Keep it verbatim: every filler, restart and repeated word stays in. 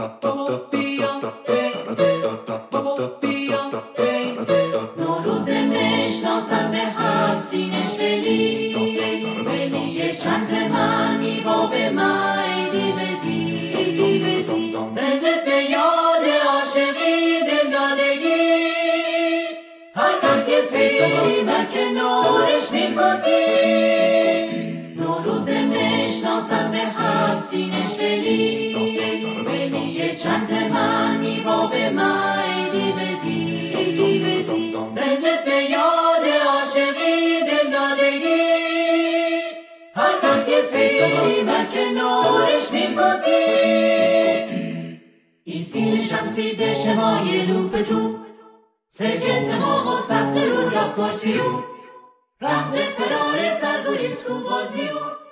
بابا بیا بابا بیا نوروز مشناسم به هفت سینش ولی ولی چند من میبا به مایدی بدی سنجد به یاد عاشقی دلدادگی هر وقت که سیری بر کنارش میکتی نوروز مشناسم به هفت سینش ولی ولی چند من میبا به مایدی بدی سنجد به یاد عاشقی دلدادگی هر وقت که سیری بر کنارش میکتی این سین شمسی به شمای لوپ تو سرک سماغ و سبز رو لاخ پرسیو رمز فرار سرگوریسکو بازیو